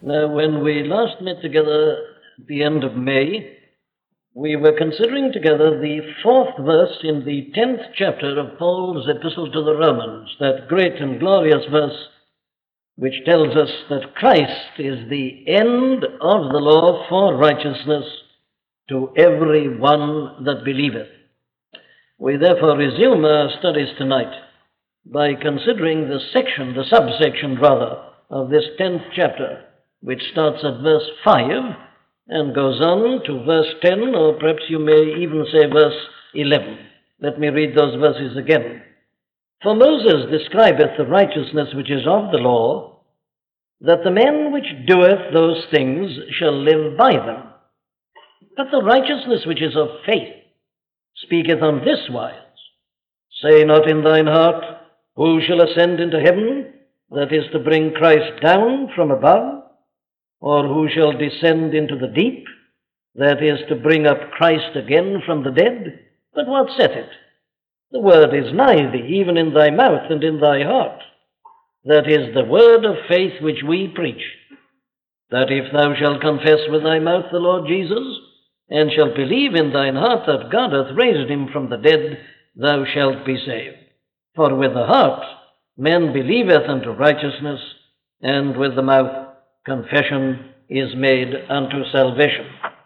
Now, when we last met together at the end of May, we were considering together the fourth verse in the 10th chapter of Paul's Epistle to the Romans, that great and glorious verse which tells us that Christ is the end of the law for righteousness to every one that believeth. We therefore resume our studies tonight by considering the subsection of this 10th chapter, which starts at verse 5 and goes on to verse 10, or perhaps you may even say verse 11. Let me read those verses again. For Moses describeth the righteousness which is of the law, that the man which doeth those things shall live by them. But the righteousness which is of faith speaketh on this wise, Say not in thine heart, Who shall ascend into heaven, that is to bring Christ down from above? Or who shall descend into the deep, that is to bring up Christ again from the dead? But what saith it? The word is nigh thee, even in thy mouth and in thy heart. That is the word of faith which we preach, that if thou shalt confess with thy mouth the Lord Jesus, and shalt believe in thine heart that God hath raised him from the dead, thou shalt be saved. For with the heart man believeth unto righteousness, and with the mouth confession is made unto salvation.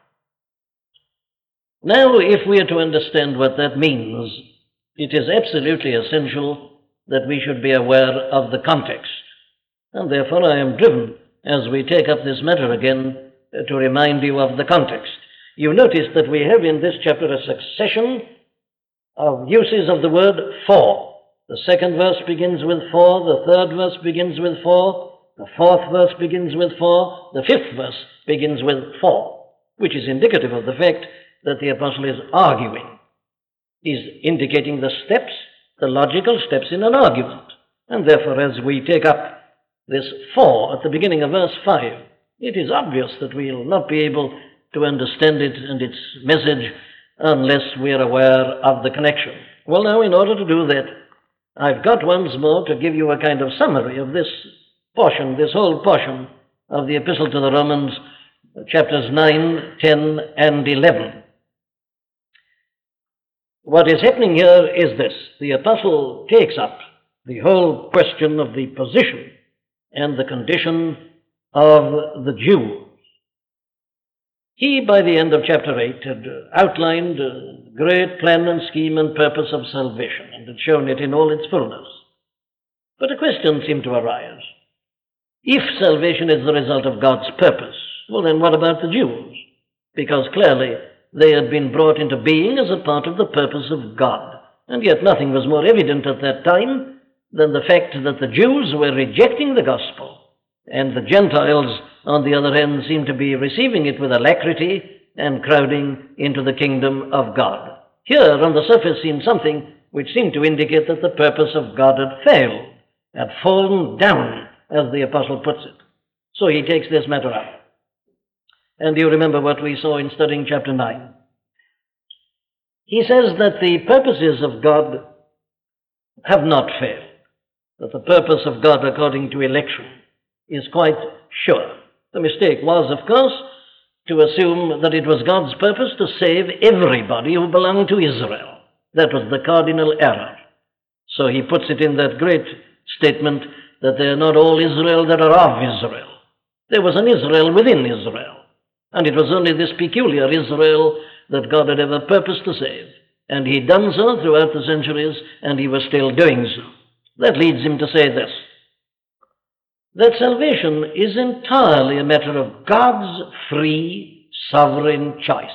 Now, if we are to understand what that means, it is absolutely essential that we should be aware of the context. And therefore I am driven, as we take up this matter again, to remind you of the context. You notice that we have in this chapter a succession of uses of the word for. The second verse begins with for, the third verse begins with for, the fourth verse begins with for, the fifth verse begins with for, which is indicative of the fact that the apostle is arguing. He's indicating the steps, the logical steps in an argument. And therefore, as we take up this for at the beginning of verse 5, it is obvious that we'll not be able to understand it and its message unless we're aware of the connection. Well, now, in order to do that, I've got once more to give you a kind of summary of this portion, this whole portion of the Epistle to the Romans, chapters 9, 10, and 11. What is happening here is this. The apostle takes up the whole question of the position and the condition of the Jews. He, by the end of chapter 8, had outlined a great plan and scheme and purpose of salvation and had shown it in all its fullness. But a question seemed to arise. If salvation is the result of God's purpose, well then what about the Jews? Because clearly they had been brought into being as a part of the purpose of God. And yet nothing was more evident at that time than the fact that the Jews were rejecting the gospel, and the Gentiles, on the other hand, seemed to be receiving it with alacrity and crowding into the kingdom of God. Here, on the surface, seemed something which seemed to indicate that the purpose of God had failed, had fallen down, as the apostle puts it. So he takes this matter up. And you remember what we saw in studying chapter 9. He says that the purposes of God have not failed, that the purpose of God according to election is quite sure. The mistake was, of course, to assume that it was God's purpose to save everybody who belonged to Israel. That was the cardinal error. So he puts it in that great statement that they are not all Israel that are of Israel. There was an Israel within Israel, and it was only this peculiar Israel that God had ever purposed to save. And he'd done so throughout the centuries, and he was still doing so. That leads him to say this, that salvation is entirely a matter of God's free, sovereign choice.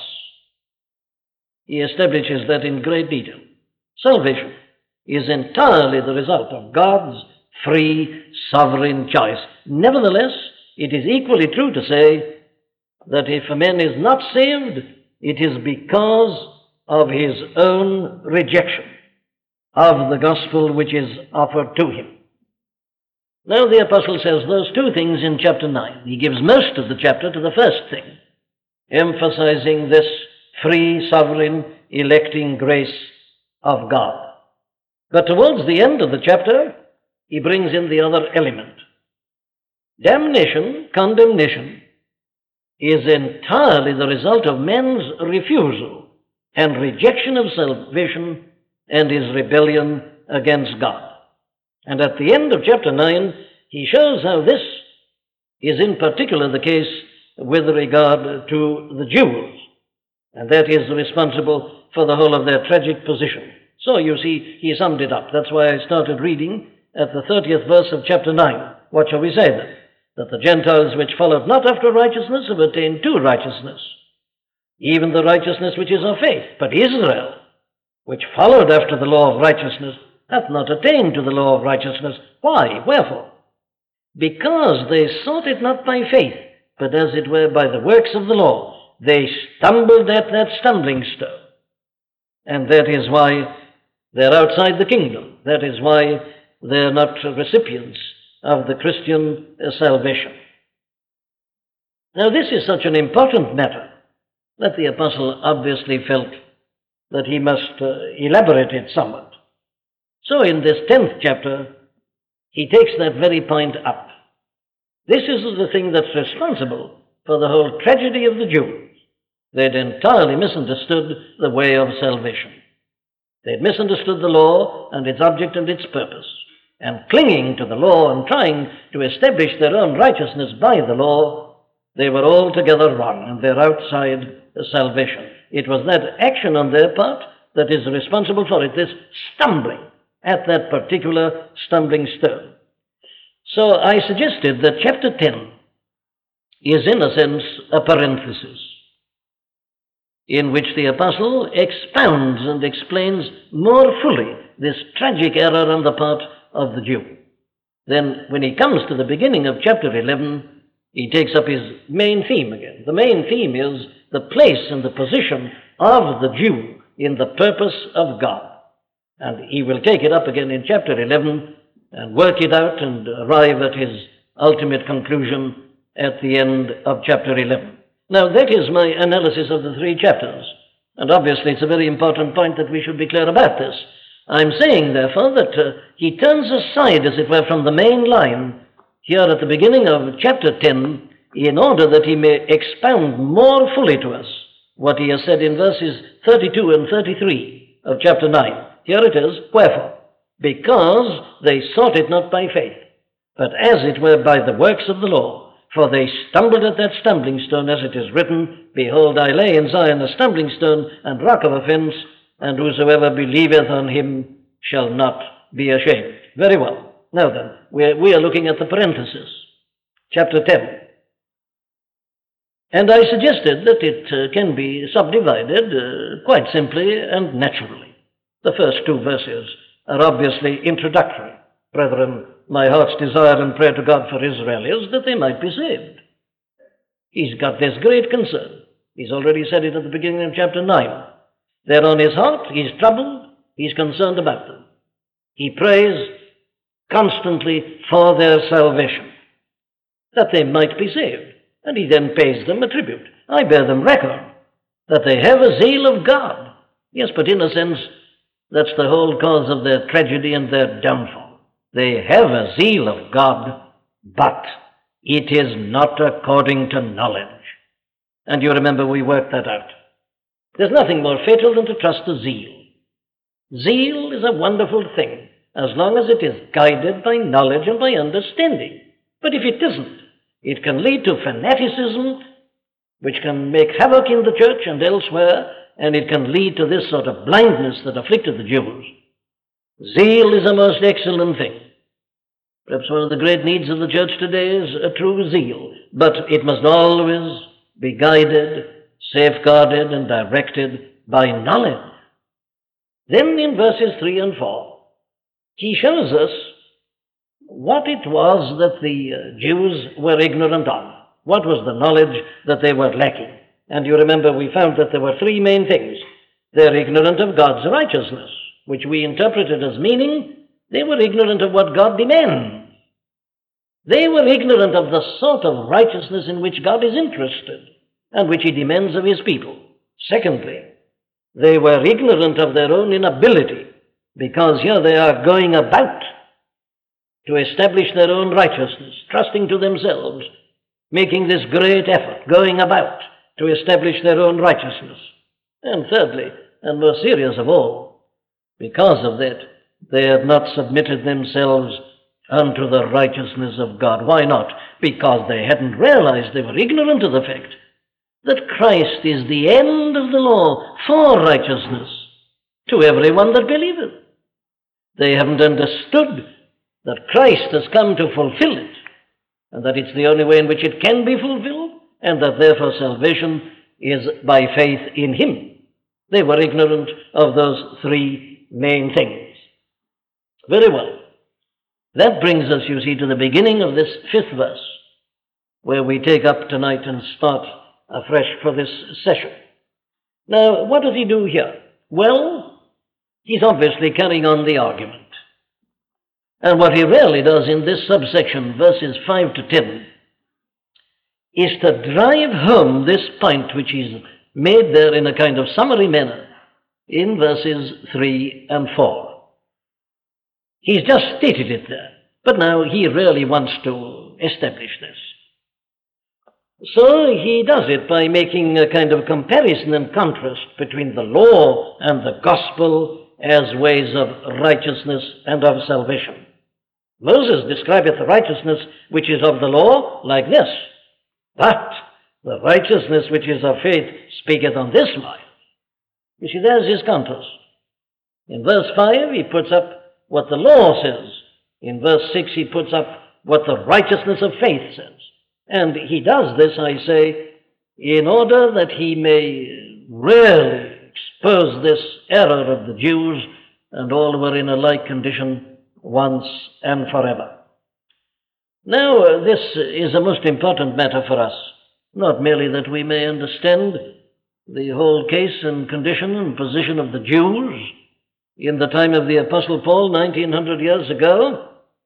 He establishes that in great detail. Salvation is entirely the result of God's free, sovereign choice. Nevertheless, it is equally true to say that if a man is not saved, it is because of his own rejection of the gospel which is offered to him. Now the apostle says those two things in chapter 9. He gives most of the chapter to the first thing, emphasizing this free, sovereign, electing grace of God. But towards the end of the chapter, he brings in the other element. Damnation, condemnation, is entirely the result of men's refusal and rejection of salvation and his rebellion against God. And at the end of chapter 9, he shows how this is in particular the case with regard to the Jews, and that is responsible for the whole of their tragic position. So you see, he summed it up. That's why I started reading at the 30th verse of chapter 9. What shall we say then? That the Gentiles which followed not after righteousness have attained to righteousness, even the righteousness which is of faith. But Israel, which followed after the law of righteousness, hath not attained to the law of righteousness. Why? Wherefore? Because they sought it not by faith, but as it were by the works of the law. They stumbled at that stumbling stone. And that is why they're outside the kingdom. That is why they're not recipients of the Christian salvation. Now, this is such an important matter that the apostle obviously felt that he must elaborate it somewhat. So in this 10th chapter, he takes that very point up. This is the thing that's responsible for the whole tragedy of the Jews. They'd entirely misunderstood the way of salvation. They'd misunderstood the law and its object and its purpose. And clinging to the law and trying to establish their own righteousness by the law, they were altogether wrong, and they're outside salvation. It was that action on their part that is responsible for it, this stumbling at that particular stumbling stone. So I suggested that chapter 10 is, in a sense, a parenthesis in which the apostle expounds and explains more fully this tragic error on the part of the Jew. Then, when he comes to the beginning of chapter 11, he takes up his main theme again. The main theme is the place and the position of the Jew in the purpose of God. And he will take it up again in chapter 11 and work it out and arrive at his ultimate conclusion at the end of chapter 11. Now, that is my analysis of the 3 chapters. And obviously, it's a very important point that we should be clear about this. I'm saying, therefore, that he turns aside, as it were, from the main line here at the beginning of chapter 10 in order that he may expound more fully to us what he has said in verses 32 and 33 of chapter 9. Here it is, wherefore? Because they sought it not by faith, but as it were by the works of the law. For they stumbled at that stumbling stone, as it is written, Behold, I lay in Zion a stumbling stone and rock of offense, and whosoever believeth on him shall not be ashamed. Very well. Now then, we are looking at the parenthesis, chapter 10. And I suggested that it can be subdivided quite simply and naturally. The first 2 verses are obviously introductory. Brethren, my heart's desire and prayer to God for Israel is that they might be saved. He's got this great concern. He's already said it at the beginning of chapter 9. They're on his heart, he's troubled, he's concerned about them. He prays constantly for their salvation, that they might be saved. And he then pays them a tribute. I bear them record that they have a zeal of God. Yes, but in a sense, that's the whole cause of their tragedy and their downfall. They have a zeal of God, but it is not according to knowledge. And you remember we worked that out. There's nothing more fatal than to trust to zeal. Zeal is a wonderful thing, as long as it is guided by knowledge and by understanding. But if it isn't, it can lead to fanaticism, which can make havoc in the church and elsewhere, and it can lead to this sort of blindness that afflicted the Jews. Zeal is a most excellent thing. Perhaps one of the great needs of the church today is a true zeal, but it must always be guided, safeguarded, and directed by knowledge. Then in verses 3 and 4, he shows us what it was that the Jews were ignorant of. What was the knowledge that they were lacking? And you remember we found that there were 3 main things. They're ignorant of God's righteousness, which we interpreted as meaning they were ignorant of what God demands. They were ignorant of the sort of righteousness in which God is interested and which he demands of his people. Secondly, they were ignorant of their own inability, because here they are going about to establish their own righteousness, trusting to themselves, making this great effort, going about to establish their own righteousness. And thirdly, and most serious of all, because of that, they have not submitted themselves unto the righteousness of God. Why not? Because they hadn't realized, they were ignorant of the fact that Christ is the end of the law for righteousness to everyone that believeth. They haven't understood that Christ has come to fulfill it, and that it's the only way in which it can be fulfilled, and that therefore salvation is by faith in Him. They were ignorant of those three main things. Very well. That brings us, you see, to the beginning of this 5th verse, where we take up tonight and start afresh for this session. Now, what does he do here? Well, he's obviously carrying on the argument. And what he really does in this subsection, verses 5 to 10, is to drive home this point which is made there in a kind of summary manner in verses 3 and 4. He's just stated it there, but now he really wants to establish this. So he does it by making a kind of comparison and contrast between the law and the gospel as ways of righteousness and of salvation. Moses describeth the righteousness which is of the law like this, but the righteousness which is of faith speaketh on this wise. You see, there's his contrast. In verse 5, he puts up what the law says. In verse 6, he puts up what the righteousness of faith says. And he does this, I say, in order that he may really expose this error of the Jews and all who are in a like condition once and forever. Now, this is a most important matter for us, not merely that we may understand the whole case and condition and position of the Jews in the time of the Apostle Paul 1900 years ago.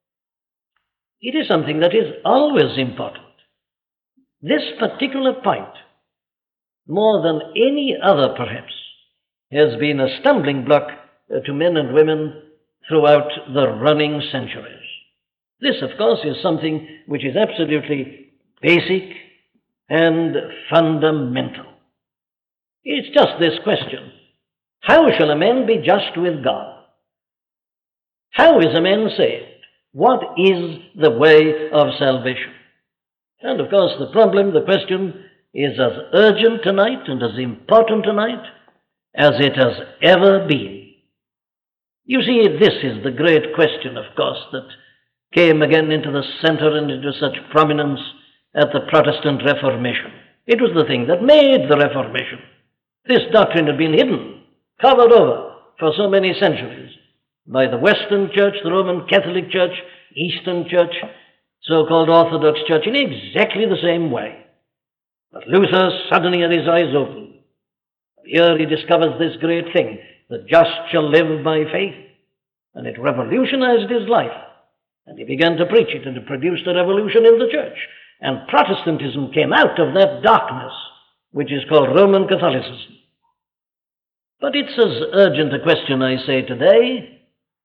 It is something that is always important. This particular point, more than any other perhaps, has been a stumbling block to men and women throughout the running centuries. This, of course, is something which is absolutely basic and fundamental. It's just this question: how shall a man be just with God? How is a man saved? What is the way of salvation? And of course, the question is as urgent tonight and as important tonight as it has ever been. You see, this is the great question, of course, that came again into the center and into such prominence at the Protestant Reformation. It was the thing that made the Reformation. This doctrine had been hidden, covered over for so many centuries by the Western Church, the Roman Catholic Church, Eastern Church, so-called Orthodox Church, in exactly the same way. But Luther suddenly had his eyes opened. Here he discovers this great thing: the just shall live by faith. And it revolutionized his life. And he began to preach it, and it produced a revolution in the church. And Protestantism came out of that darkness, which is called Roman Catholicism. But it's as urgent a question, I say today,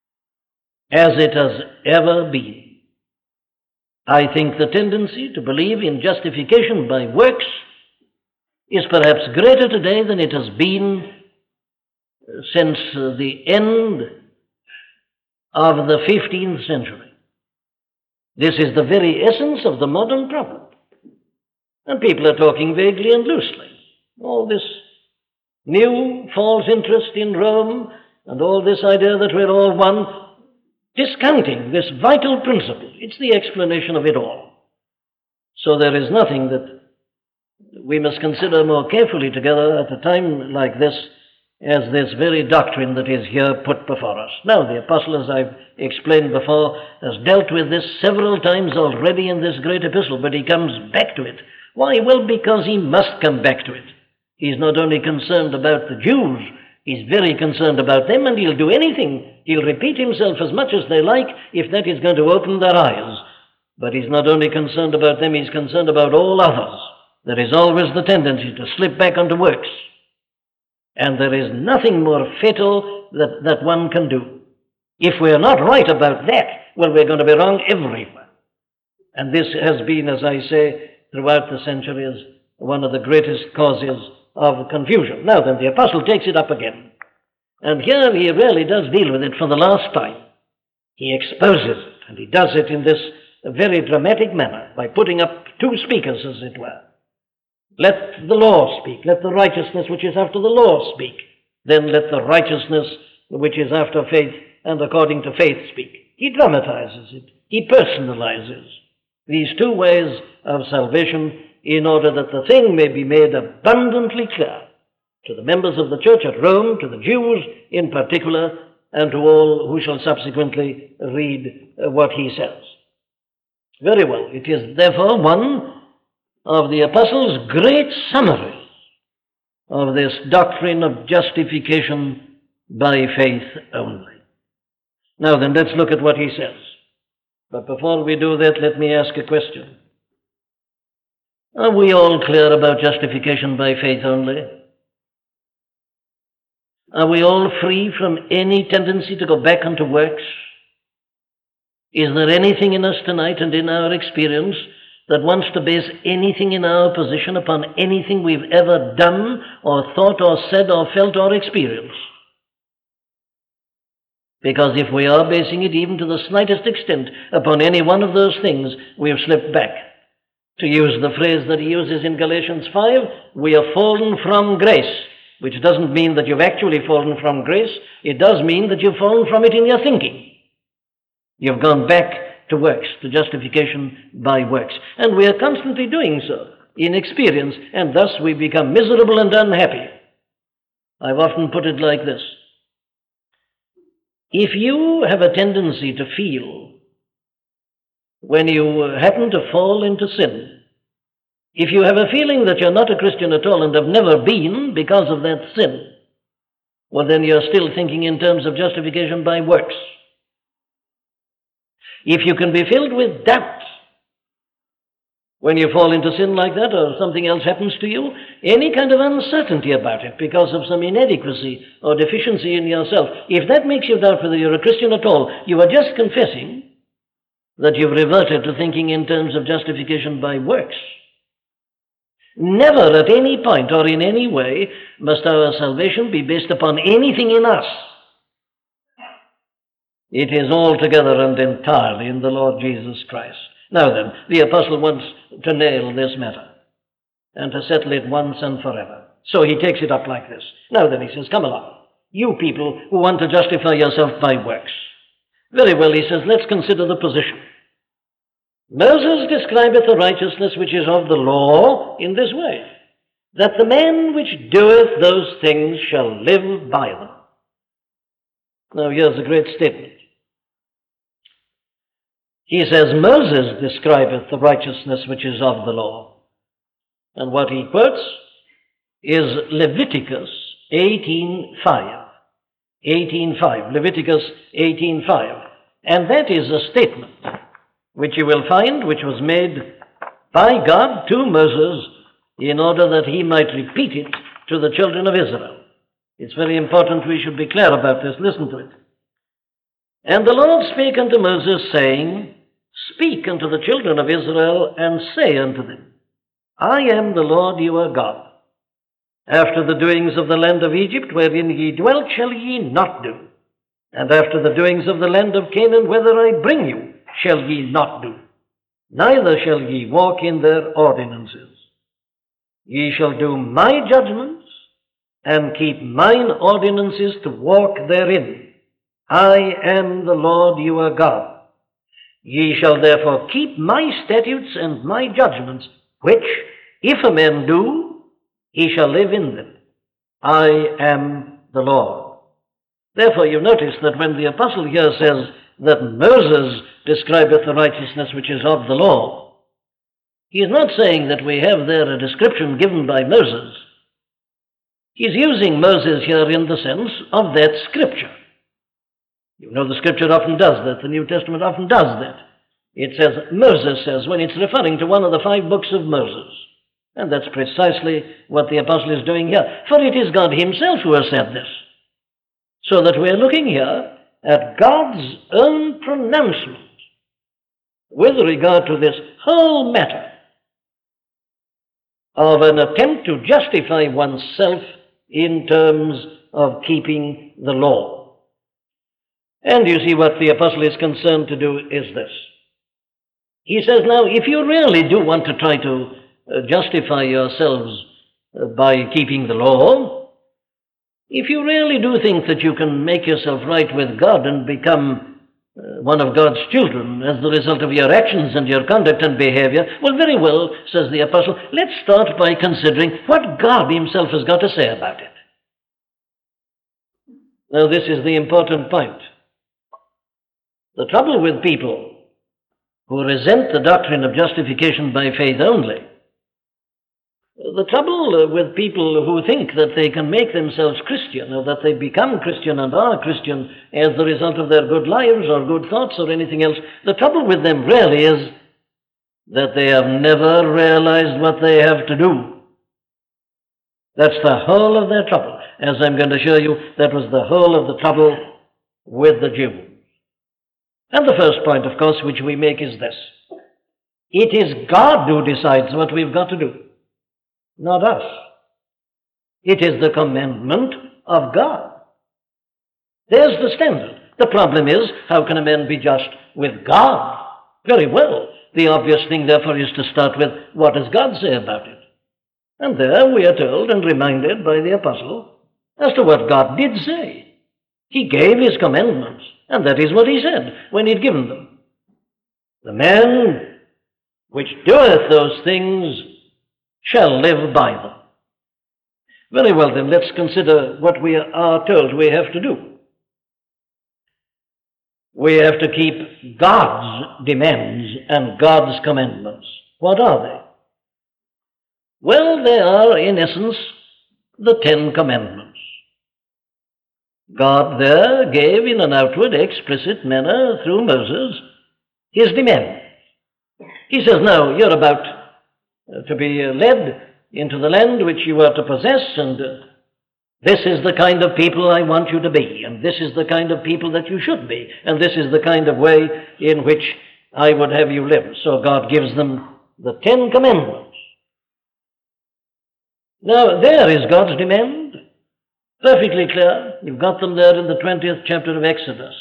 as it has ever been. I think the tendency to believe in justification by works is perhaps greater today than it has been since the end of the 15th century. This is the very essence of the modern problem. And people are talking vaguely and loosely. All this new false interest in Rome and all this idea that we're all one, discounting this vital principle. It's the explanation of it all. So there is nothing that we must consider more carefully together at a time like this as this very doctrine that is here put before us. Now, the apostle, as I've explained before, has dealt with this several times already in this great epistle, but he comes back to it. Why? Well, because he must come back to it. He's not only concerned about the Jews, he's very concerned about them, and he'll do anything. He'll repeat himself as much as they like if that is going to open their eyes. But he's not only concerned about them, he's concerned about all others. There is always the tendency to slip back onto works. And there is nothing more fatal that one can do. If we're not right about that, well, we're going to be wrong everywhere. And this has been, as I say, throughout the centuries, one of the greatest causes of confusion. Now then, the apostle takes it up again. And here he really does deal with it for the last time. He exposes it, and he does it in this very dramatic manner by putting up two speakers, as it were. Let the law speak. Let the righteousness which is after the law speak. Then let the righteousness which is after faith and according to faith speak. He dramatizes it. He personalizes these two ways of salvation in order that the thing may be made abundantly clear to the members of the church at Rome, to the Jews in particular, and to all who shall subsequently read what he says. Very well. It is therefore one of the apostles' great summaries of this doctrine of justification by faith only. Now then, let's look at what he says. But before we do that, let me ask a question. Are we all clear about justification by faith only? Are we all free from any tendency to go back unto works? Is there anything in us tonight and in our experience that wants to base anything in our position upon anything we've ever done or thought or said or felt or experienced? Because if we are basing it even to the slightest extent upon any one of those things, we have slipped back. To use the phrase that he uses in Galatians 5, we have fallen from grace, which doesn't mean that you've actually fallen from grace. It does mean that you've fallen from it in your thinking. You've gone back to works, to justification by works. And we are constantly doing so in experience, and thus we become miserable and unhappy. I've often put it like this. If you have a tendency to feel, when you happen to fall into sin, if you have a feeling that you're not a Christian at all and have never been because of that sin, well, then you're still thinking in terms of justification by works. If you can be filled with doubt when you fall into sin like that or something else happens to you, any kind of uncertainty about it because of some inadequacy or deficiency in yourself, if that makes you doubt whether you're a Christian at all, you are just confessing that you've reverted to thinking in terms of justification by works. Never at any point or in any way must our salvation be based upon anything in us. It is altogether and entirely in the Lord Jesus Christ. Now then, the apostle wants to nail this matter and to settle it once and forever. So he takes it up like this. Now then, he says, come along, you people who want to justify yourself by works. Very well, he says, let's consider the position. Moses describeth the righteousness which is of the law in this way, that the man which doeth those things shall live by them. Now here's a great statement. He says, Moses describeth the righteousness which is of the law. And what he quotes is Leviticus 18:5. 18:5. Leviticus 18:5. And that is a statement which you will find which was made by God to Moses in order that he might repeat it to the children of Israel. It's very important we should be clear about this. Listen to it. And the Lord spake unto Moses, saying, Speak unto the children of Israel, and say unto them, I am the Lord your God. After the doings of the land of Egypt, wherein ye dwelt, shall ye not do. And after the doings of the land of Canaan, whither I bring you, shall ye not do. Neither shall ye walk in their ordinances. Ye shall do my judgments, and keep mine ordinances to walk therein. I am the Lord your God. Ye shall therefore keep my statutes and my judgments, which, if a man do, he shall live in them. I am the Lord. Therefore you notice that when the apostle here says that Moses describeth the righteousness which is of the law, he is not saying that we have there a description given by Moses. He's using Moses here in the sense of that scripture. You know, the scripture often does that. The New Testament often does that. It says, Moses says, when it's referring to one of the 5 books of Moses. And that's precisely what the apostle is doing here. For it is God himself who has said this. So that we're looking here at God's own pronouncement with regard to this whole matter of an attempt to justify oneself in terms of keeping the law. And you see, what the apostle is concerned to do is this. He says, now, if you really do want to try to justify yourselves by keeping the law, if you really do think that you can make yourself right with God and become one of God's children as the result of your actions and your conduct and behavior, well, very well, says the apostle, let's start by considering what God himself has got to say about it. Now, this is the important point. The trouble with people who resent the doctrine of justification by faith only, the trouble with people who think that they can make themselves Christian, or that they become Christian and are Christian as the result of their good lives or good thoughts or anything else, the trouble with them really is that they have never realized what they have to do. That's the whole of their trouble. As I'm going to show you, that was the whole of the trouble with the Jews. And the first point, of course, which we make is this. It is God who decides what we've got to do, not us. It is the commandment of God. There's the standard. The problem is, how can a man be just with God? Very well. The obvious thing, therefore, is to start with, what does God say about it? And there we are told and reminded by the apostle as to what God did say. He gave his commandments, and that is what he said when he'd given them. The man which doeth those things shall live by them. Very well, then, let's consider what we are told we have to do. We have to keep God's demands and God's commandments. What are they? Well, they are, in essence, the 10 Commandments. God there gave in an outward, explicit manner through Moses his demand. He says, now, you're about to be led into the land which you are to possess, and this is the kind of people I want you to be, and this is the kind of people that you should be, and this is the kind of way in which I would have you live. So God gives them the 10 Commandments. Now, there is God's demand. Perfectly clear. You've got them there in the 20th chapter of Exodus.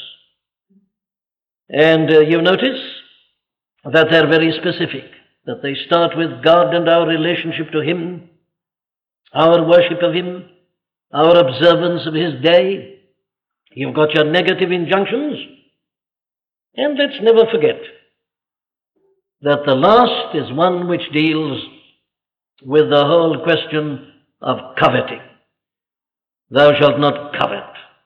And you notice that they're very specific, that they start with God and our relationship to him, our worship of him, our observance of his day. You've got your negative injunctions. And let's never forget that the last is one which deals with the whole question of coveting. Thou shalt not covet.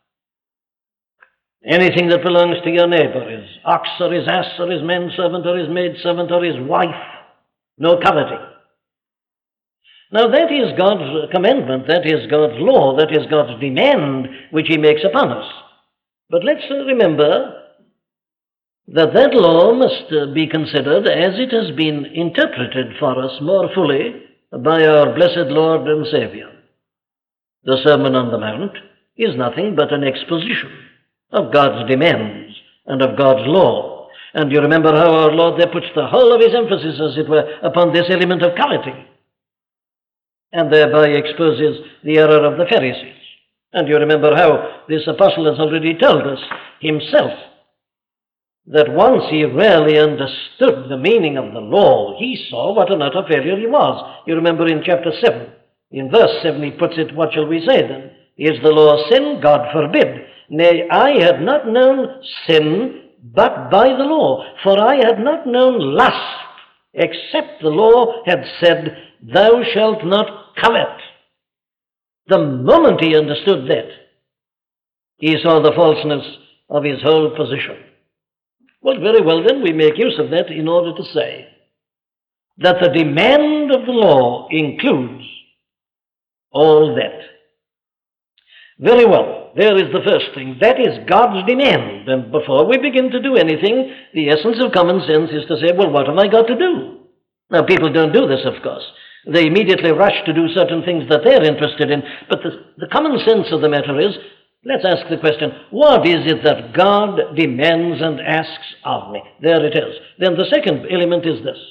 Anything that belongs to your neighbor, his ox or his ass or his manservant or his maidservant or his wife, no coveting. Now that is God's commandment, that is God's law, that is God's demand which he makes upon us. But let's remember that that law must be considered as it has been interpreted for us more fully by our blessed Lord and Savior. The Sermon on the Mount is nothing but an exposition of God's demands and of God's law. And you remember how our Lord there puts the whole of his emphasis, as it were, upon this element of coveting, and thereby exposes the error of the Pharisees. And you remember how this apostle has already told us himself that once he really understood the meaning of the law, he saw what an utter failure he was. You remember in chapter 7, in verse 7, he puts it, what shall we say then? Is the law sin? God forbid. Nay, I had not known sin but by the law, for I had not known lust, except the law had said, thou shalt not covet. The moment he understood that, he saw the falseness of his whole position. Well, very well then, we make use of that in order to say that the demand of the law includes all that. Very well, there is the first thing. That is God's demand. And before we begin to do anything, the essence of common sense is to say, well, what have I got to do? Now, people don't do this, of course. They immediately rush to do certain things that they're interested in. But the common sense of the matter is, Let's ask the question, what is it that God demands and asks of me? There it is. Then the second element is this.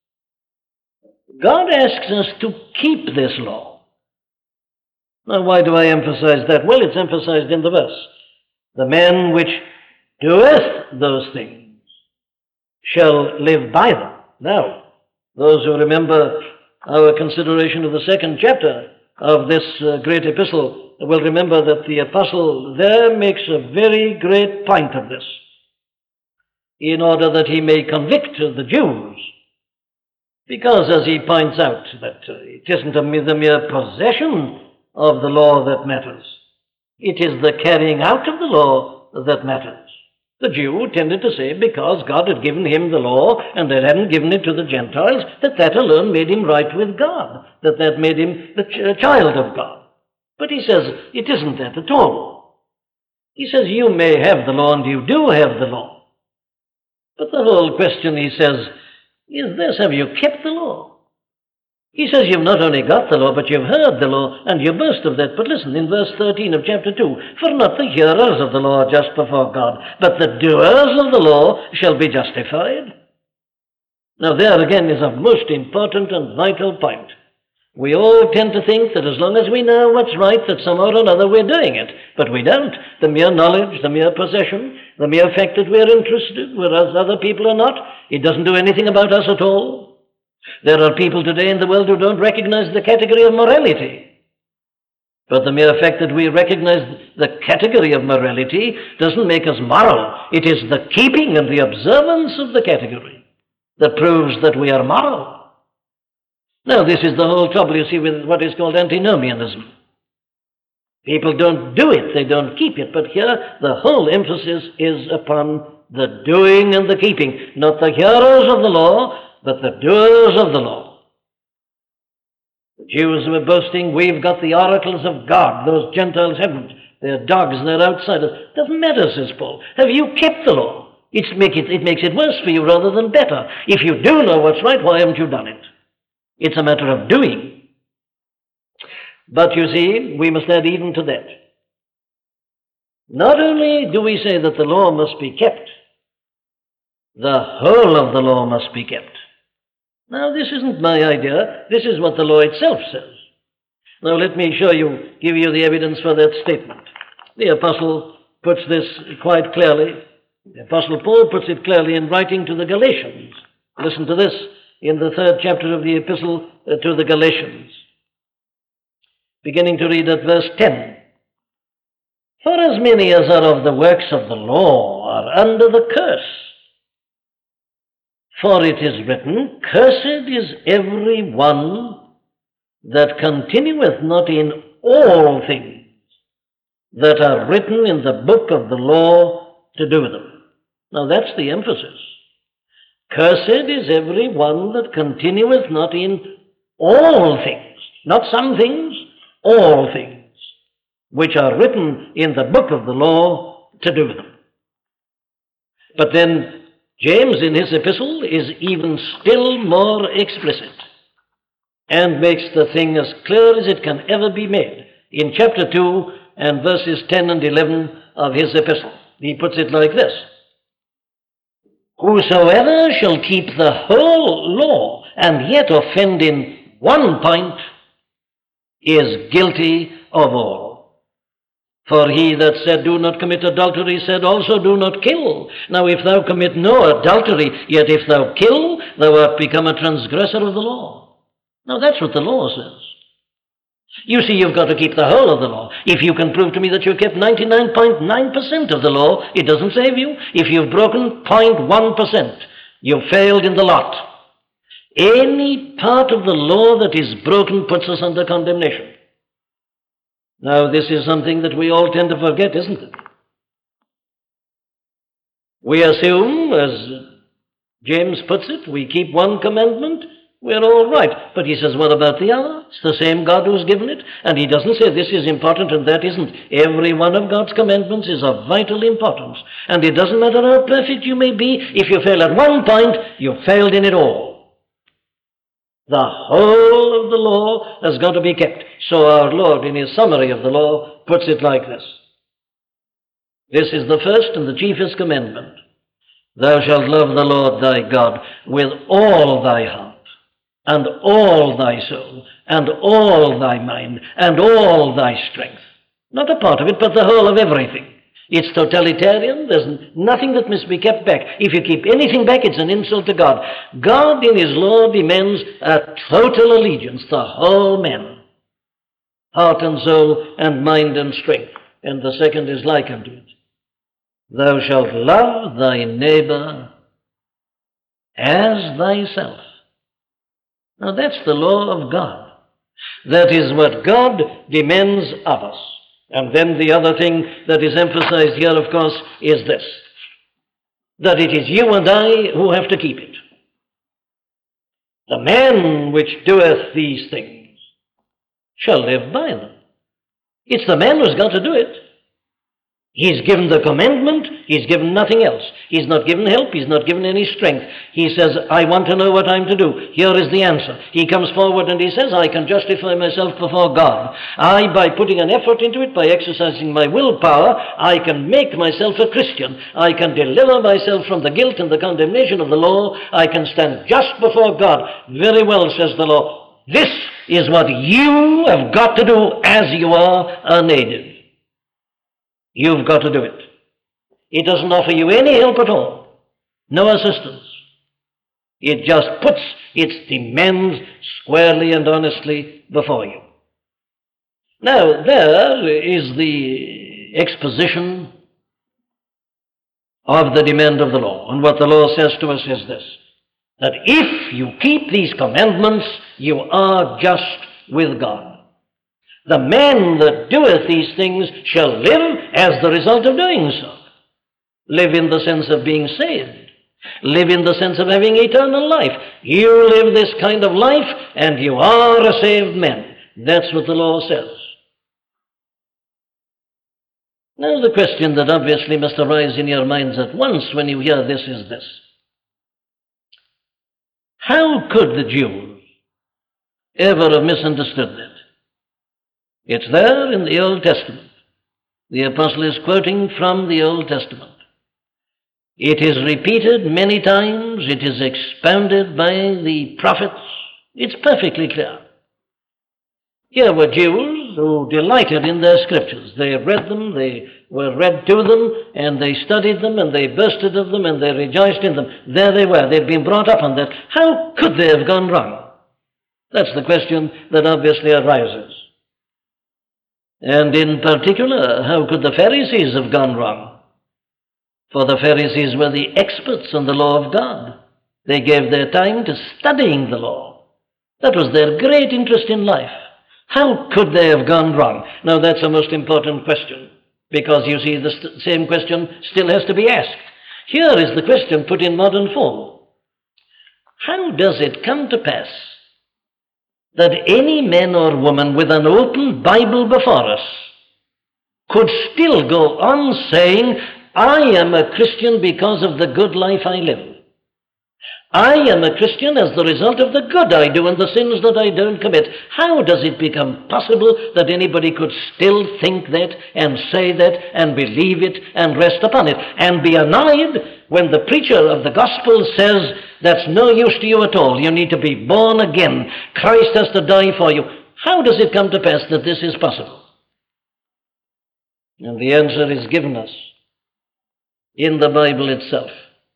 God asks us to keep this law. Now, why do I emphasize that? Well, it's emphasized in the verse. The man which doeth those things shall live by them. Now, those who remember our consideration of the second chapter of this great epistle will remember that the apostle there makes a very great point of this, in order that he may convict the Jews. Because, as he points out, that it isn't the mere possession of the law that matters. It is the carrying out of the law that matters. The Jew tended to say because God had given him the law and they hadn't given it to the Gentiles, that alone made him right with God, that made him the child of God. But he says it isn't that at all. He says you may have the law and you do have the law. But the whole question, he says, is this: have you kept the law? He says you've not only got the law, but you've heard the law, and you boast of that. But listen, in verse 13 of chapter 2, for not the hearers of the law are just before God, but the doers of the law shall be justified. Now there again is a most important and vital point. We all tend to think that as long as we know what's right, that somehow or another we're doing it. But we don't. The mere knowledge, the mere possession, the mere fact that we're interested, whereas other people are not, it doesn't do anything about us at all. There are people today in the world who don't recognize the category of morality. But the mere fact that we recognize the category of morality doesn't make us moral. It is the keeping and the observance of the category that proves that we are moral. Now, this is the whole trouble, you see, with what is called antinomianism. People don't do it, they don't keep it. But here, the whole emphasis is upon the doing and the keeping. Not the hearers of the law, but the doers of the law. The Jews were boasting, we've got the oracles of God. Those Gentiles haven't. They're dogs, they're outsiders. Doesn't matter, says Paul. Have you kept the law? It makes it worse for you rather than better. If you do know what's right, why haven't you done it? It's a matter of doing. But you see, we must add even to that. Not only do we say that the law must be kept, the whole of the law must be kept. Now, this isn't my idea. This is what the law itself says. Now, let me give you the evidence for that statement. The apostle puts this quite clearly. The apostle Paul puts it clearly in writing to the Galatians. Listen to this in the 3rd chapter of the epistle to the Galatians. Beginning to read at verse 10. For as many as are of the works of the law are under the curse. For it is written, cursed is every one that continueth not in all things that are written in the book of the law to do them. Now that's the emphasis. Cursed is every one that continueth not in all things, not some things, all things, which are written in the book of the law to do them. But then James in his epistle is even still more explicit and makes the thing as clear as it can ever be made. In chapter 2 and verses 10 and 11 of his epistle, he puts it like this. Whosoever shall keep the whole law and yet offend in one point is guilty of all. For he that said, do not commit adultery, said also, do not kill. Now if thou commit no adultery, yet if thou kill, thou art become a transgressor of the law. Now that's what the law says. You see, you've got to keep the whole of the law. If you can prove to me that you kept 99.9% of the law, it doesn't save you. If you've broken 0.1%, you've failed in the lot. Any part of the law that is broken puts us under condemnation. Now, this is something that we all tend to forget, isn't it? We assume, as James puts it, we keep one commandment, we're all right. But he says, what about the other? It's the same God who's given it. And he doesn't say this is important and that isn't. Every one of God's commandments is of vital importance. And it doesn't matter how perfect you may be, if you fail at one point, you've failed in it all. The whole of the law has got to be kept. So our Lord, in his summary of the law, puts it like this. This is the first and the chiefest commandment. Thou shalt love the Lord thy God with all thy heart, and all thy soul, and all thy mind, and all thy strength. Not a part of it, but the whole of everything. It's totalitarian. There's nothing that must be kept back. If you keep anything back, it's an insult to God. God in his law demands a total allegiance, the whole man, heart and soul, and mind and strength. And the second is like unto it. Thou shalt love thy neighbor as thyself. Now that's the law of God. That is what God demands of us. And then the other thing that is emphasized here, of course, is this, that it is you and I who have to keep it. The man which doeth these things shall live by them. It's the man who's got to do it. He's given the commandment, he's given nothing else. He's not given help, he's not given any strength. He says, I want to know what I'm to do. Here is the answer. He comes forward and he says, I can justify myself before God. By putting an effort into it, by exercising my willpower, I can make myself a Christian. I can deliver myself from the guilt and the condemnation of the law. I can stand just before God. Very well, says the law. This is what you have got to do as you are a native. You've got to do it. It doesn't offer you any help at all. No assistance. It just puts its demands squarely and honestly before you. Now, there is the exposition of the demand of the law. And what the law says to us is this, that if you keep these commandments, you are just with God. The man that doeth these things shall live as the result of doing so. Live in the sense of being saved. Live in the sense of having eternal life. You live this kind of life and you are a saved man. That's what the law says. Now the question that obviously must arise in your minds at once when you hear this is this. How could the Jews ever have misunderstood that? It's there in the Old Testament. The apostle is quoting from the Old Testament. It is repeated many times. It is expounded by the prophets. It's perfectly clear. Here were Jews who delighted in their scriptures. They read them, they were read to them, and they studied them, and they boasted of them, and they rejoiced in them. There they were. They'd been brought up on that. How could they have gone wrong? That's the question that obviously arises. And in particular, how could the Pharisees have gone wrong? For the Pharisees were the experts on the law of God. They gave their time to studying the law. That was their great interest in life. How could they have gone wrong? Now that's a most important question, because you see the same question still has to be asked. Here is the question put in modern form. How does it come to pass that any man or woman with an open Bible before us could still go on saying, I am a Christian because of the good life I live. I am a Christian as the result of the good I do and the sins that I don't commit. How does it become possible that anybody could still think that and say that and believe it and rest upon it and be annoyed when the preacher of the gospel says, that's no use to you at all. You need to be born again. Christ has to die for you. How does it come to pass that this is possible? And the answer is given us in the Bible itself.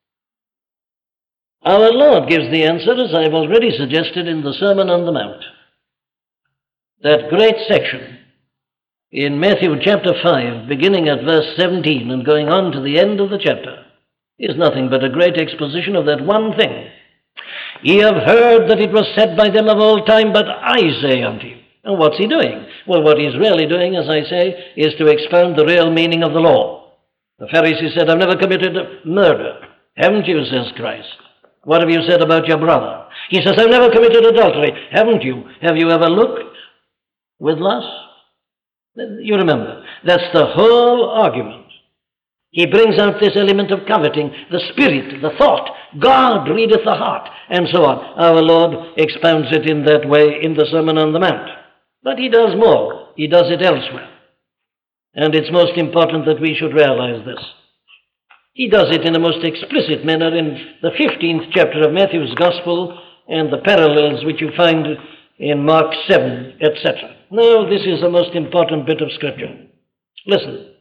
Our Lord gives the answer, as I've already suggested, in the Sermon on the Mount. That great section in Matthew chapter 5, beginning at verse 17 and going on to the end of the chapter, is nothing but a great exposition of that one thing. Ye have heard that it was said by them of old time, but I say unto you. And what's he doing? Well, what he's really doing, as I say, is to expound the real meaning of the law. The Pharisee said, I've never committed murder. Haven't you, says Christ. What have you said about your brother? He says, I've never committed adultery. Haven't you? Have you ever looked with lust? You remember, that's the whole argument. He brings out this element of coveting, the spirit, the thought. God readeth the heart, and so on. Our Lord expounds it in that way in the Sermon on the Mount. But he does more. He does it elsewhere. And it's most important that we should realize this. He does it in a most explicit manner in the 15th chapter of Matthew's Gospel and the parallels which you find in Mark 7, etc. Now, this is the most important bit of Scripture. Listen.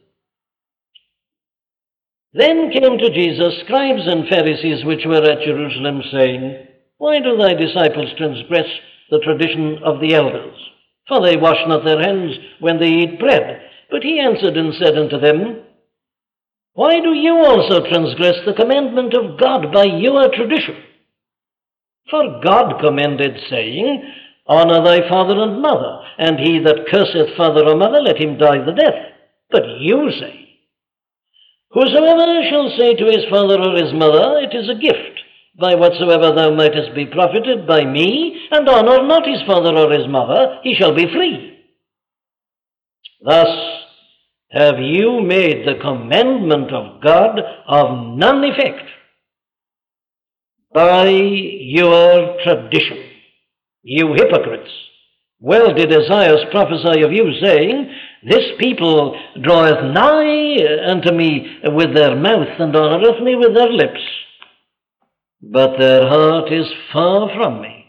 Then came to Jesus scribes and Pharisees which were at Jerusalem, saying, Why do thy disciples transgress the tradition of the elders? For they wash not their hands when they eat bread. But he answered and said unto them, Why do you also transgress the commandment of God by your tradition? For God commanded, saying, Honor thy father and mother, and he that curseth father or mother, let him die the death. But you say, Whosoever shall say to his father or his mother, It is a gift, by whatsoever thou mightest be profited by me, and honor not his father or his mother, he shall be free. Thus have you made the commandment of God of none effect by your tradition. You hypocrites, well did Isaiah prophesy of you, saying, This people draweth nigh unto me with their mouth, and honoureth me with their lips, but their heart is far from me.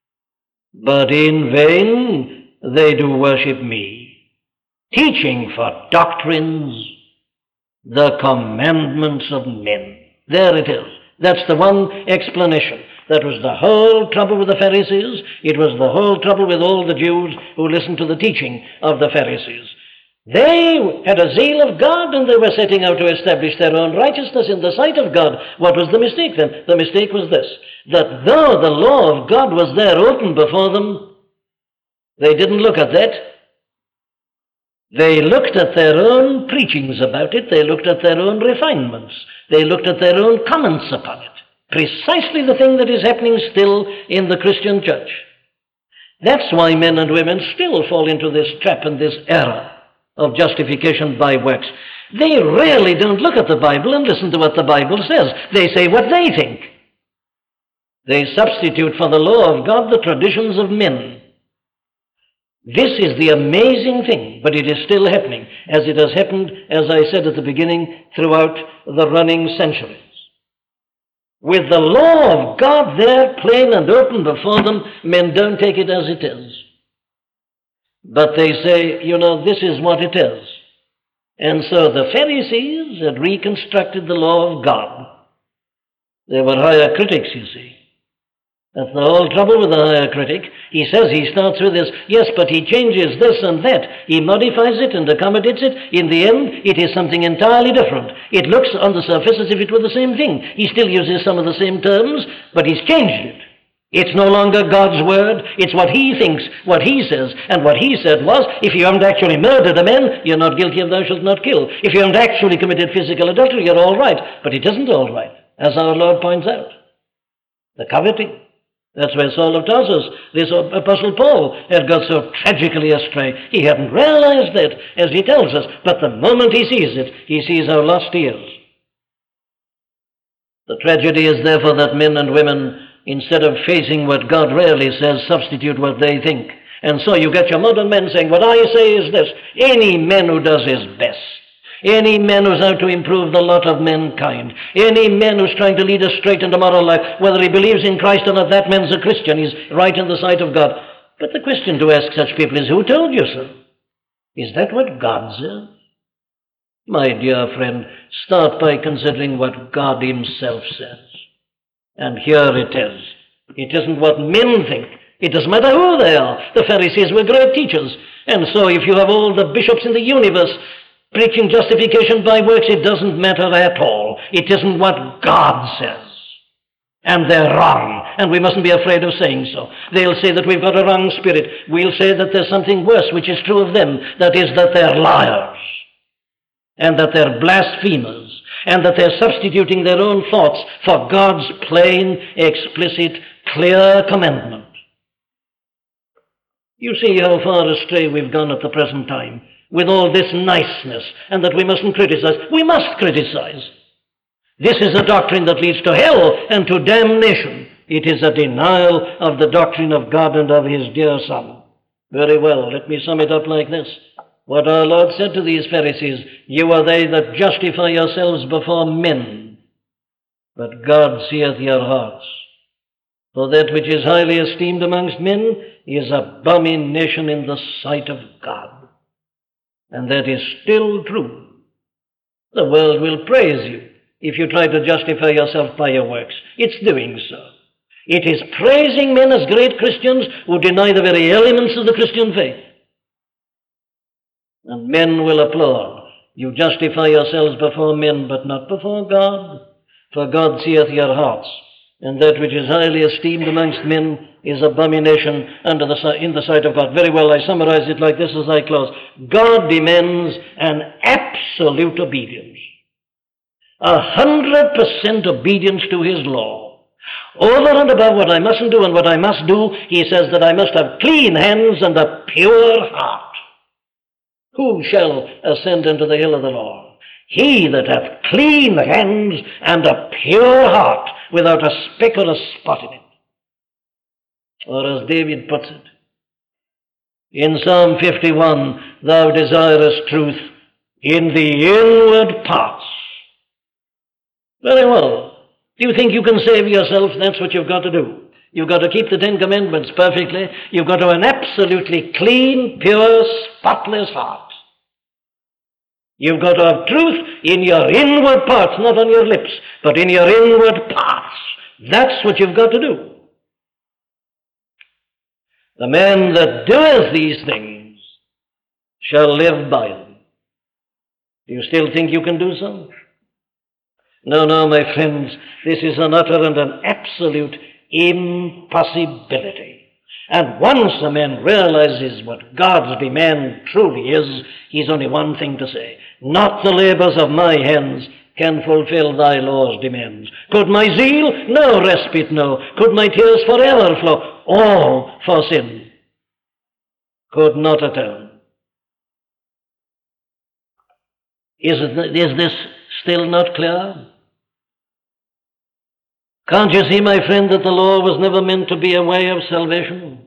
But in vain they do worship me, teaching for doctrines the commandments of men. There it is. That's the one explanation. That was the whole trouble with the Pharisees. It was the whole trouble with all the Jews who listened to the teaching of the Pharisees. They had a zeal of God, and they were setting out to establish their own righteousness in the sight of God. What was the mistake then? The mistake was this, that though the law of God was there open before them, they didn't look at that. They looked at their own preachings about it. They looked at their own refinements. They looked at their own comments upon it. Precisely the thing that is happening still in the Christian church. That's why men and women still fall into this trap and this error of justification by works. They really don't look at the Bible and listen to what the Bible says. They say what they think. They substitute for the law of God the traditions of men. This is the amazing thing, but it is still happening, as it has happened, as I said at the beginning, throughout the running centuries. With the law of God there plain and open before them, men don't take it as it is. But they say, this is what it is. And so the Pharisees had reconstructed the law of God. They were higher critics, you see. That's the whole trouble with the higher critic. He says he starts with this, yes, but he changes this and that. He modifies it and accommodates it. In the end, it is something entirely different. It looks on the surface as if it were the same thing. He still uses some of the same terms, but he's changed it. It's no longer God's word. It's what he thinks, what he says. And what he said was, if you haven't actually murdered a man, you're not guilty of thou shalt not kill. If you haven't actually committed physical adultery, you're all right. But it isn't all right, as our Lord points out. The coveting. That's where Saul of Tarsus, this Apostle Paul, had got so tragically astray. He hadn't realized that, as he tells us, but the moment he sees it, he sees how lost he is. The tragedy is therefore that men and women, instead of facing what God really says, substitute what they think. And so you get your modern men saying, what I say is this, any man who does his best, any man who's out to improve the lot of mankind, any man who's trying to lead a straight and a moral life, whether he believes in Christ or not, that man's a Christian. He's right in the sight of God. But the question to ask such people is, who told you so? Is that what God says? My dear friend, start by considering what God himself says. And here it is. It isn't what men think. It doesn't matter who they are. The Pharisees were great teachers. And so if you have all the bishops in the universe preaching justification by works, it doesn't matter at all. It isn't what God says. And they're wrong, and we mustn't be afraid of saying so. They'll say that we've got a wrong spirit. We'll say that there's something worse, which is true of them. That is, that they're liars, and that they're blasphemers, and that they're substituting their own thoughts for God's plain, explicit, clear commandment. You see how far astray we've gone at the present time. With all this niceness, and that we mustn't criticize. We must criticize. This is a doctrine that leads to hell and to damnation. It is a denial of the doctrine of God and of his dear Son. Very well, let me sum it up like this. what our Lord said to these Pharisees, "You are they that justify yourselves before men, but God seeth your hearts. For that which is highly esteemed amongst men is abomination in the sight of God." And that is still true. The world will praise you if you try to justify yourself by your works. It's doing so. It is praising men as great Christians who deny the very elements of the Christian faith. And men will applaud. You justify yourselves before men, but not before God. For God seeth your hearts. And that which is highly esteemed amongst men is abomination in the sight of God. Very well, I summarize it like this as I close. God demands an absolute obedience. 100% obedience to his law. Over and above what I mustn't do and what I must do, he says that I must have clean hands and a pure heart. Who shall ascend into the hill of the Lord? He that hath clean hands and a pure heart, without a speck or a spot in it. Or as David puts it, in Psalm 51, "Thou desirest truth in the inward parts." Very well. Do you think you can save yourself? That's what you've got to do. You've got to keep the Ten Commandments perfectly. You've got to have an absolutely clean, pure, spotless heart. You've got to have truth in your inward parts, not on your lips, but in your inward parts. That's what you've got to do. The man that doeth these things shall live by them. Do you still think you can do so? No, no, my friends, this is an utter and an absolute impossibility. And once a man realizes what God's demand truly is, he's only one thing to say: "Not the labors of my hands can fulfill thy law's demands." Could my zeal? No. Respite? No. Could my tears forever flow? All for sin. Could not atone. Is this still not clear? Can't you see, my friend, that the law was never meant to be a way of salvation?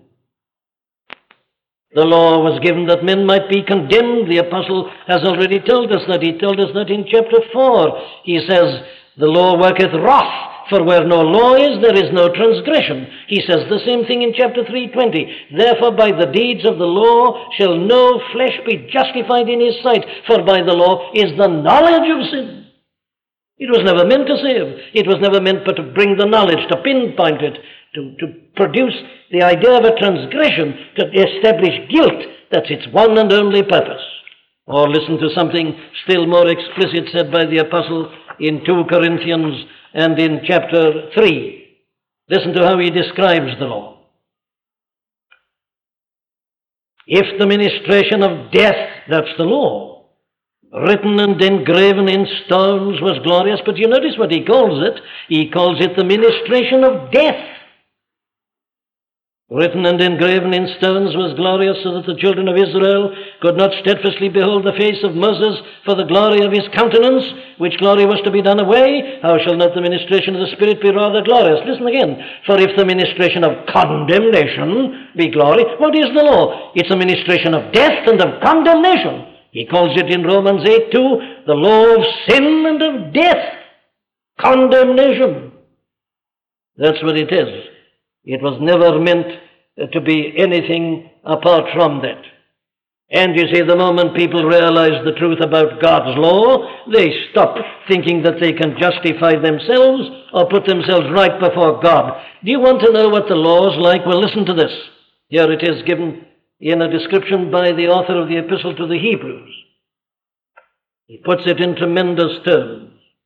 The law was given that men might be condemned. The apostle has already told us that. He told us that in chapter 4. He says, "The law worketh wrath, for where no law is, there is no transgression." He says the same thing in chapter 3:20. "Therefore by the deeds of the law shall no flesh be justified in his sight, for by the law is the knowledge of sin." It was never meant to save. It was never meant but to bring the knowledge, to pinpoint it, to produce the idea of a transgression, to establish guilt. That's its one and only purpose. Or listen to something still more explicit said by the apostle in 2 Corinthians and in chapter 3. Listen to how he describes the law. "If the ministration of death," that's the law, "written and engraven in stones was glorious," but you notice what he calls it. He calls it the ministration of death. "Written and engraven in stones was glorious, so that the children of Israel could not steadfastly behold the face of Moses for the glory of his countenance, which glory was to be done away. How shall not the ministration of the Spirit be rather glorious?" Listen again. "For if the ministration of condemnation be glory," what is the law? It's a ministration of death and of condemnation. He calls it in Romans 8:2, the law of sin and of death, condemnation. That's what it is. It was never meant to be anything apart from that. And you see, the moment people realize the truth about God's law, they stop thinking that they can justify themselves or put themselves right before God. Do you want to know what the law is like? Well, listen to this. Here it is given in a description by the author of the Epistle to the Hebrews. He puts it in tremendous terms.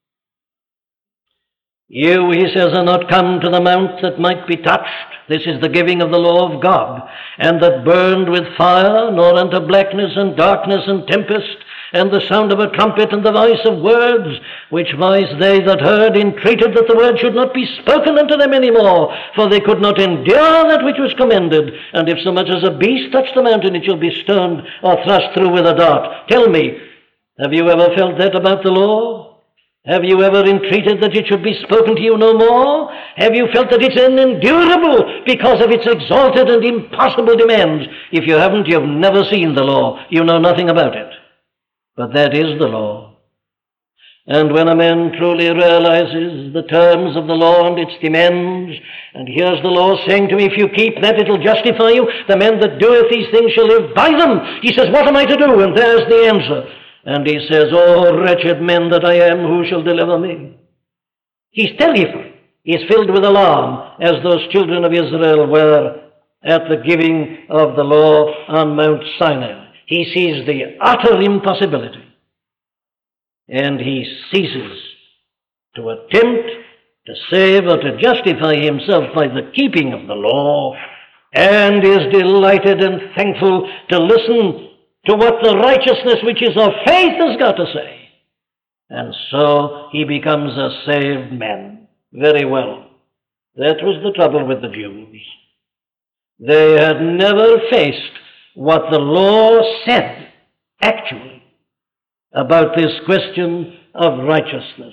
"You," he says, "are not come to the mount that might be touched." This is the giving of the law of God. "And that burned with fire, nor unto blackness and darkness and tempest, and the sound of a trumpet and the voice of words, which voice they that heard entreated that the word should not be spoken unto them any more, for they could not endure that which was commanded. And if so much as a beast touch the mountain, it shall be stoned or thrust through with a dart." Tell me, have you ever felt that about the law? Have you ever entreated that it should be spoken to you no more? Have you felt that it's unendurable because of its exalted and impossible demands? If you haven't, you've never seen the law. You know nothing about it. But that is the law. And when a man truly realizes the terms of the law and its demands, and hears the law saying to him, if you keep that, it'll justify you, the man that doeth these things shall live by them. He says, what am I to do? And there's the answer. And he says, oh, wretched man that I am, who shall deliver me? He's terrified. He's filled with alarm, as those children of Israel were at the giving of the law on Mount Sinai. He sees the utter impossibility. And he ceases to attempt to save or to justify himself by the keeping of the law, and is delighted and thankful to listen to what the righteousness which is of faith has got to say. And so he becomes a saved man. Very well. That was the trouble with the Jews. They had never faced what the law said, actually, about this question of righteousness.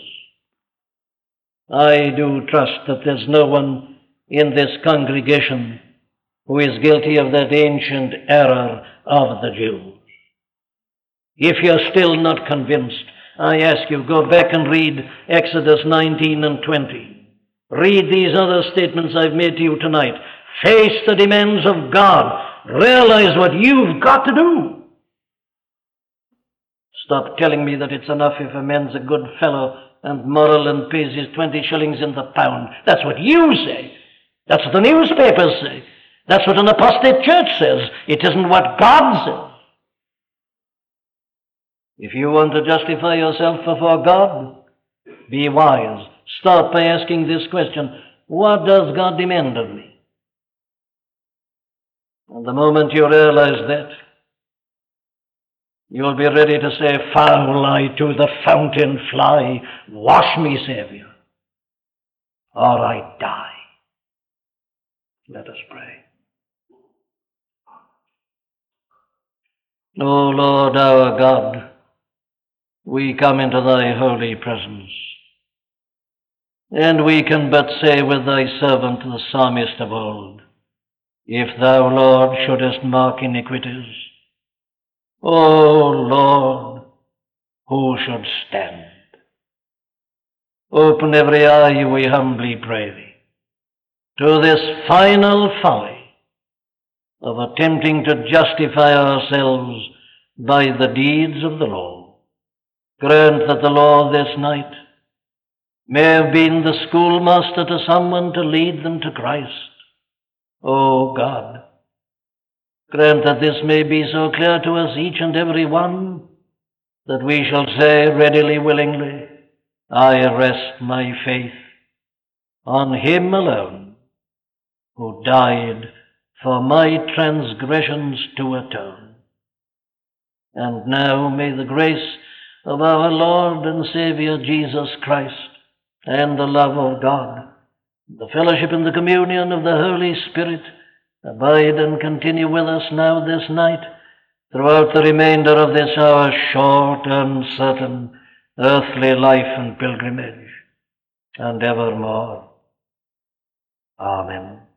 I do trust that there's no one in this congregation who is guilty of that ancient error of the Jews. If you're still not convinced, I ask you, go back and read Exodus 19 and 20. Read these other statements I've made to you tonight. Face the demands of God. Realize what you've got to do. Stop telling me that it's enough if a man's a good fellow and moral and pays his 20 shillings in the pound. That's what you say. That's what the newspapers say. That's what an apostate church says. It isn't what God says. If you want to justify yourself before God, be wise. Start by asking this question: what does God demand of me? And the moment you realize that, you'll be ready to say, foul I to the fountain fly, wash me, Savior, or I die. Let us pray. O Lord our God, we come into thy holy presence, and we can but say with thy servant the psalmist of old, if thou, Lord, shouldest mark iniquities, O Lord, who should stand? Open every eye, we humbly pray thee, to this final folly of attempting to justify ourselves by the deeds of the law. Grant that the law this night may have been the schoolmaster to someone to lead them to Christ. O God, grant that this may be so clear to us, each and every one, that we shall say readily, willingly, I rest my faith on him alone, who died for my transgressions to atone. And now may the grace of our Lord and Savior Jesus Christ, and the love of God, the fellowship and the communion of the Holy Spirit, abide and continue with us now this night, throughout the remainder of this our short, uncertain, earthly life and pilgrimage, and evermore. Amen.